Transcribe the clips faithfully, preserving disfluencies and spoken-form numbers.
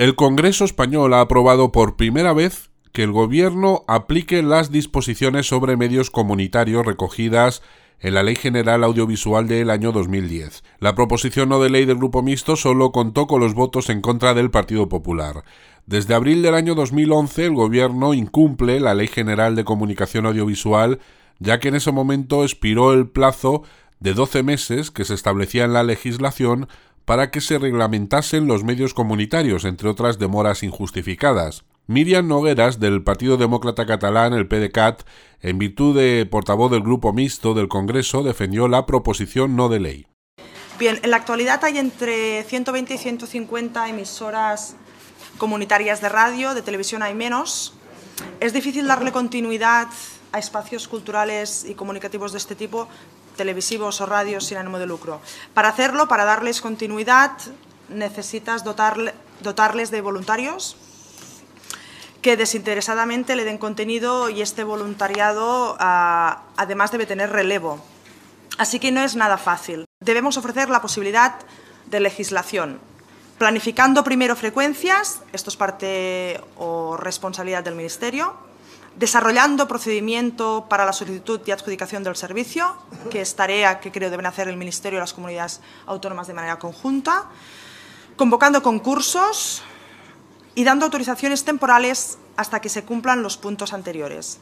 El Congreso español ha aprobado por primera vez que el Gobierno aplique las disposiciones sobre medios comunitarios recogidas en la Ley General Audiovisual del año dos mil diez. La proposición no de ley del Grupo Mixto solo contó con los votos en contra del Partido Popular. Desde abril del año dos mil once, el Gobierno incumple la Ley General de Comunicación Audiovisual, ya que en ese momento expiró el plazo de doce meses que se establecía en la legislación para que se reglamentasen los medios comunitarios, entre otras demoras injustificadas. Míriam Nogueras, del Partido Demócrata Catalán, el PDeCAT, en virtud de portavoz del Grupo Mixto del Congreso, defendió la proposición no de ley. Bien, en la actualidad hay entre ciento veinte y ciento cincuenta emisoras comunitarias de radio, de televisión hay menos. Es difícil darle continuidad a espacios culturales y comunicativos de este tipo, televisivos o radios sin ánimo de lucro. Para hacerlo, para darles continuidad, necesitas dotarle, dotarles de voluntarios que desinteresadamente le den contenido, y este voluntariado ah, además debe tener relevo. Así que no es nada fácil. Debemos ofrecer la posibilidad de legislación, planificando primero frecuencias, esto es parte o responsabilidad del Ministerio, desarrollando procedimiento para la solicitud y adjudicación del servicio, que es tarea que creo deben hacer el Ministerio y las comunidades autónomas de manera conjunta, convocando concursos y dando autorizaciones temporales hasta que se cumplan los puntos anteriores.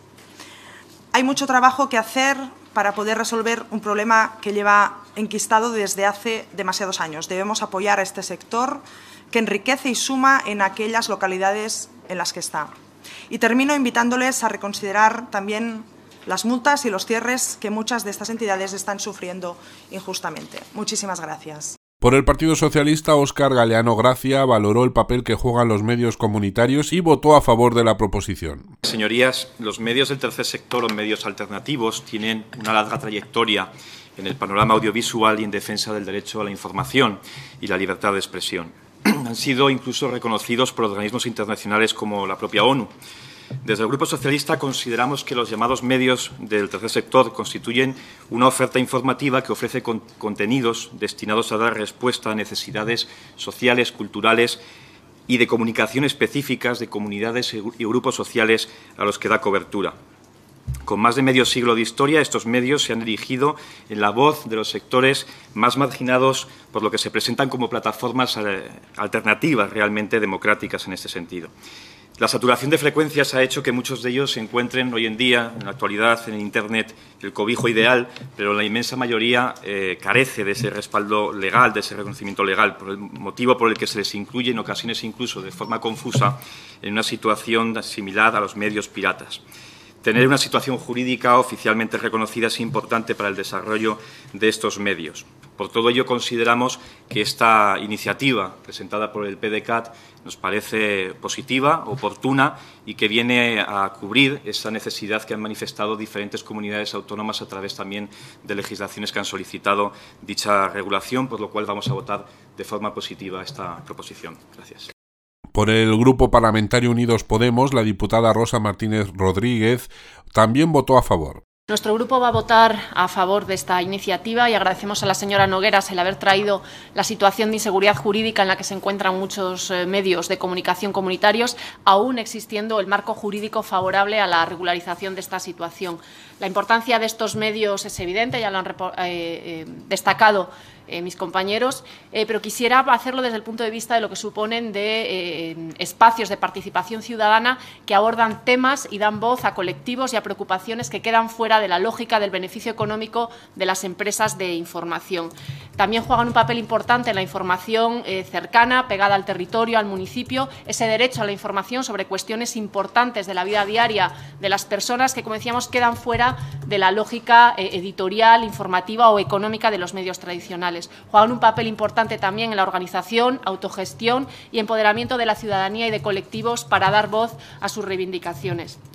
Hay mucho trabajo que hacer para poder resolver un problema que lleva enquistado desde hace demasiados años. Debemos apoyar a este sector que enriquece y suma en aquellas localidades en las que está. Y termino invitándoles a reconsiderar también las multas y los cierres que muchas de estas entidades están sufriendo injustamente. Muchísimas gracias. Por el Partido Socialista, Óscar Galeano Gracia valoró el papel que juegan los medios comunitarios y votó a favor de la proposición. Señorías, los medios del tercer sector o medios alternativos tienen una larga trayectoria en el panorama audiovisual y en defensa del derecho a la información y la libertad de expresión. Han sido incluso reconocidos por organismos internacionales como la propia ONU. Desde el Grupo Socialista consideramos que los llamados medios del tercer sector constituyen una oferta informativa que ofrece con contenidos destinados a dar respuesta a necesidades sociales, culturales y de comunicación específicas de comunidades y grupos sociales a los que da cobertura. Con más de medio siglo de historia, estos medios se han erigido en la voz de los sectores más marginados, por lo que se presentan como plataformas alternativas realmente democráticas en este sentido. La saturación de frecuencias ha hecho que muchos de ellos se encuentren hoy en día, en la actualidad, en Internet, el cobijo ideal, pero la inmensa mayoría eh, carece de ese respaldo legal, de ese reconocimiento legal, por el motivo por el que se les incluye en ocasiones incluso de forma confusa en una situación similar a los medios piratas. Tener una situación jurídica oficialmente reconocida es importante para el desarrollo de estos medios. Por todo ello, consideramos que esta iniciativa presentada por el PDeCAT nos parece positiva, oportuna y que viene a cubrir esa necesidad que han manifestado diferentes comunidades autónomas a través también de legislaciones que han solicitado dicha regulación, por lo cual vamos a votar de forma positiva esta proposición. Gracias. Por el Grupo Parlamentario Unidos Podemos, la diputada Rosa Martínez Rodríguez también votó a favor. Nuestro grupo va a votar a favor de esta iniciativa y agradecemos a la señora Nogueras el haber traído la situación de inseguridad jurídica en la que se encuentran muchos eh, medios de comunicación comunitarios, aún existiendo el marco jurídico favorable a la regularización de esta situación. La importancia de estos medios es evidente, ya lo han eh, eh, destacado eh, mis compañeros, eh, pero quisiera hacerlo desde el punto de vista de lo que suponen de eh, espacios de participación ciudadana que abordan temas y dan voz a colectivos y a preocupaciones que quedan fuera de la lógica del beneficio económico de las empresas de información. También juegan un papel importante en la información eh, cercana, pegada al territorio, al municipio, ese derecho a la información sobre cuestiones importantes de la vida diaria de las personas que, como decíamos, quedan fuera de la lógica eh, editorial, informativa o económica de los medios tradicionales. Juegan un papel importante también en la organización, autogestión y empoderamiento de la ciudadanía y de colectivos para dar voz a sus reivindicaciones.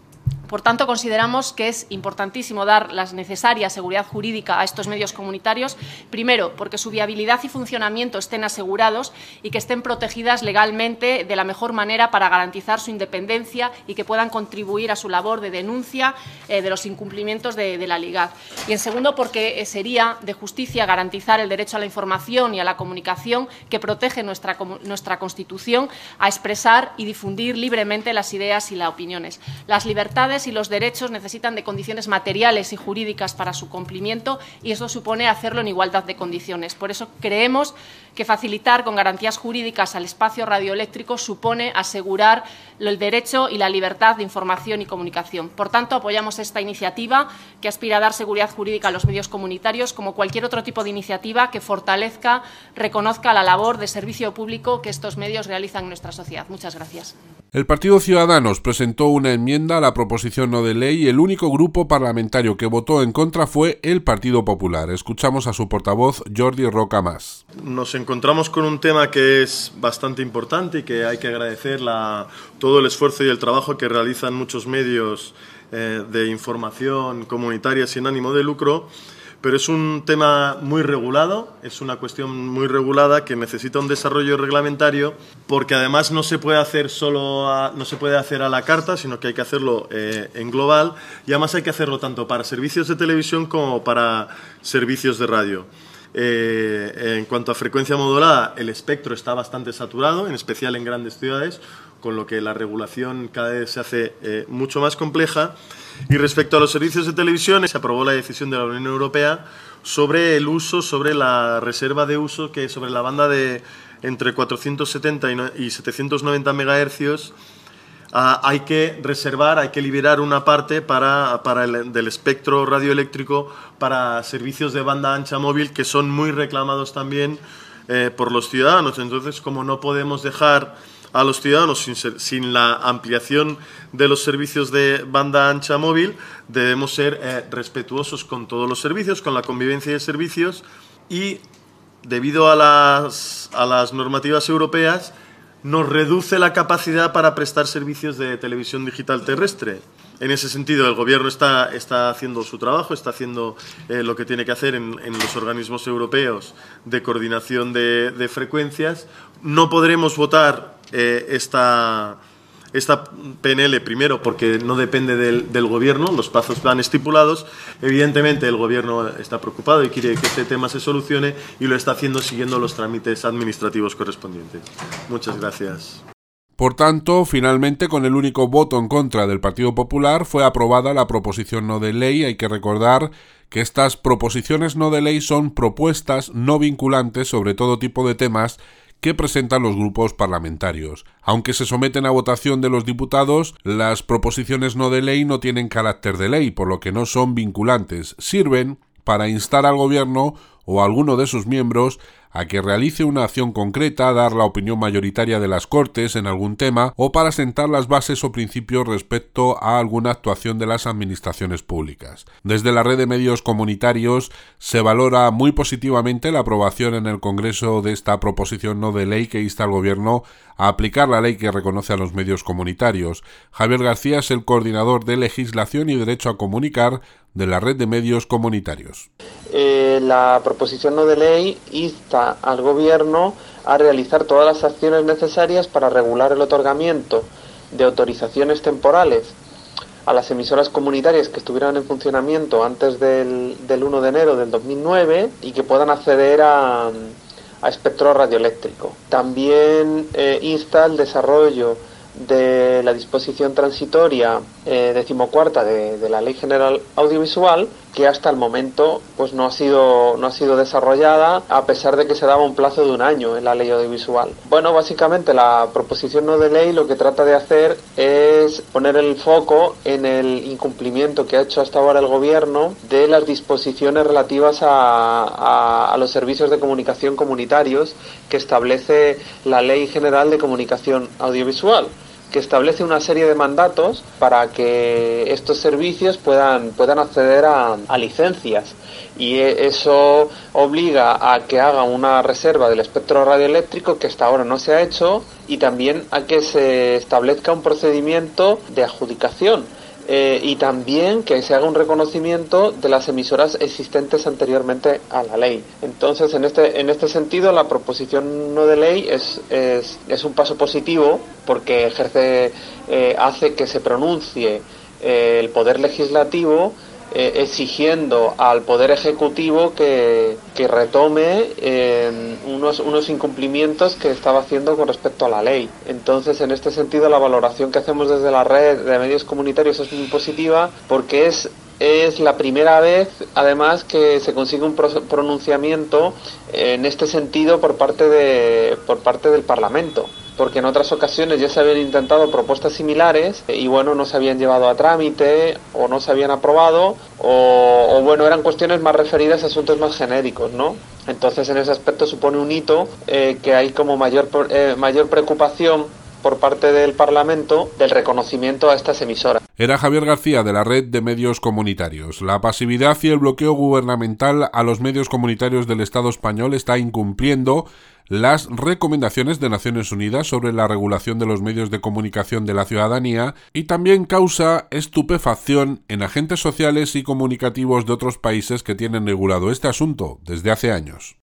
Por tanto, consideramos que es importantísimo dar la necesaria seguridad jurídica a estos medios comunitarios, primero, porque su viabilidad y funcionamiento estén asegurados y que estén protegidas legalmente de la mejor manera para garantizar su independencia y que puedan contribuir a su labor de denuncia eh, de los incumplimientos de, de la LIGAD. Y, en segundo, porque eh, sería de justicia garantizar el derecho a la información y a la comunicación que protege nuestra, nuestra Constitución a expresar y difundir libremente las ideas y las opiniones. Las libertades y los derechos necesitan de condiciones materiales y jurídicas para su cumplimiento y eso supone hacerlo en igualdad de condiciones. Por eso creemos que facilitar con garantías jurídicas al espacio radioeléctrico supone asegurar el derecho y la libertad de información y comunicación. Por tanto, apoyamos esta iniciativa que aspira a dar seguridad jurídica a los medios comunitarios, como cualquier otro tipo de iniciativa que fortalezca, reconozca la labor de servicio público que estos medios realizan en nuestra sociedad. Muchas gracias. El Partido Ciudadanos presentó una enmienda a la proposición no de ley y el único grupo parlamentario que votó en contra fue el Partido Popular. Escuchamos a su portavoz, Jordi Roca Mas. Nos encontramos con un tema que es bastante importante y que hay que agradecer la, todo el esfuerzo y el trabajo que realizan muchos medios eh, de información comunitaria sin ánimo de lucro. Pero es un tema muy regulado, es una cuestión muy regulada que necesita un desarrollo reglamentario porque además no se puede hacer solo a, no se puede hacer a la carta, sino que hay que hacerlo eh, en global y además hay que hacerlo tanto para servicios de televisión como para servicios de radio. Eh, en cuanto a frecuencia modulada, el espectro está bastante saturado, en especial en grandes ciudades, con lo que la regulación cada vez se hace eh, mucho más compleja. Y respecto a los servicios de televisión, se aprobó la decisión de la Unión Europea sobre el uso, sobre la reserva de uso, que sobre la banda de entre cuatrocientos setenta y setecientos noventa megahercios uh, hay que reservar, hay que liberar una parte para, para el, del espectro radioeléctrico para servicios de banda ancha móvil que son muy reclamados también eh, por los ciudadanos. Entonces, como no podemos dejar a los ciudadanos sin, ser, sin la ampliación de los servicios de banda ancha móvil, debemos ser eh, respetuosos con todos los servicios, con la convivencia de servicios y, debido a las, a las normativas europeas, nos reduce la capacidad para prestar servicios de televisión digital terrestre. En ese sentido, el Gobierno está, está haciendo su trabajo, está haciendo eh, lo que tiene que hacer en, en los organismos europeos de coordinación de, de frecuencias. No podremos votar eh, esta, esta P N L, primero, porque no depende del, del Gobierno, los plazos están estipulados. Evidentemente, el Gobierno está preocupado y quiere que este tema se solucione y lo está haciendo siguiendo los trámites administrativos correspondientes. Muchas gracias. Por tanto, finalmente, con el único voto en contra del Partido Popular, fue aprobada la proposición no de ley. Hay que recordar que estas proposiciones no de ley son propuestas no vinculantes sobre todo tipo de temas que presentan los grupos parlamentarios. Aunque se someten a votación de los diputados, las proposiciones no de ley no tienen carácter de ley, por lo que no son vinculantes. Sirven para instar al Gobierno o a alguno de sus miembros a que realice una acción concreta, dar la opinión mayoritaria de las Cortes en algún tema o para sentar las bases o principios respecto a alguna actuación de las administraciones públicas. Desde la red de medios comunitarios se valora muy positivamente la aprobación en el Congreso de esta proposición no de ley que insta al Gobierno a aplicar la ley que reconoce a los medios comunitarios. Javier García es el coordinador de Legislación y Derecho a Comunicar de la red de medios comunitarios. Eh, la proposición no de ley insta al Gobierno a realizar todas las acciones necesarias para regular el otorgamiento de autorizaciones temporales a las emisoras comunitarias que estuvieran en funcionamiento antes del, del uno de enero del dos mil nueve y que puedan acceder a, a espectro radioeléctrico. También eh, insta el desarrollo de la disposición transitoria eh, decimocuarta de, de la Ley General Audiovisual, que hasta el momento pues no ha sido no ha sido desarrollada, a pesar de que se daba un plazo de un año en la Ley Audiovisual. Bueno, básicamente la proposición no de ley lo que trata de hacer es poner el foco en el incumplimiento que ha hecho hasta ahora el Gobierno de las disposiciones relativas a, a, a los servicios de comunicación comunitarios que establece la Ley General de Comunicación Audiovisual, que establece una serie de mandatos para que estos servicios puedan, puedan acceder a, a licencias, y eso obliga a que haga una reserva del espectro radioeléctrico que hasta ahora no se ha hecho, y también a que se establezca un procedimiento de adjudicación eh, y también que se haga un reconocimiento de las emisoras existentes anteriormente a la ley. Entonces, en este en este sentido, la proposición no de ley es, es, es un paso positivo porque ejerce, eh, hace que se pronuncie eh, el Poder Legislativo Eh, exigiendo al Poder Ejecutivo que, que retome eh, unos, unos incumplimientos que estaba haciendo con respecto a la ley. Entonces, en este sentido, la valoración que hacemos desde la red de medios comunitarios es muy positiva porque es Es la primera vez, además, que se consigue un pronunciamiento en este sentido por parte de por parte del Parlamento, porque en otras ocasiones ya se habían intentado propuestas similares y bueno, no se habían llevado a trámite o no se habían aprobado o, o bueno, eran cuestiones más referidas a asuntos más genéricos, ¿no? Entonces, en ese aspecto supone un hito eh, que hay como mayor eh, mayor preocupación por parte del Parlamento del reconocimiento a estas emisoras. Era Javier García, de la Red de Medios Comunitarios. La pasividad y el bloqueo gubernamental a los medios comunitarios del Estado español está incumpliendo las recomendaciones de Naciones Unidas sobre la regulación de los medios de comunicación de la ciudadanía y también causa estupefacción en agentes sociales y comunicativos de otros países que tienen regulado este asunto desde hace años.